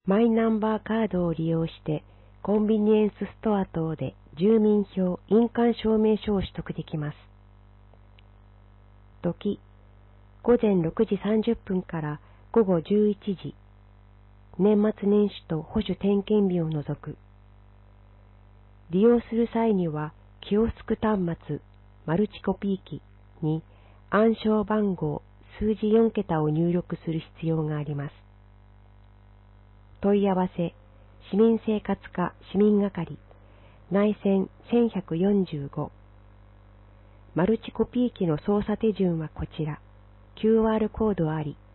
マイナンバーカードを利用してコンビニエンスストア等で住民票印鑑証明書を取得できます。時、午前6時30分から午後11時、年末年始と保守点検日を除く。利用する際には、キオスク端末、マルチコピー機に暗証番号、数字4桁を入力する必要があります。問い合わせ、市民生活課市民係、内線1145。マルチコピー機の操作手順はこちら。QR コードあり。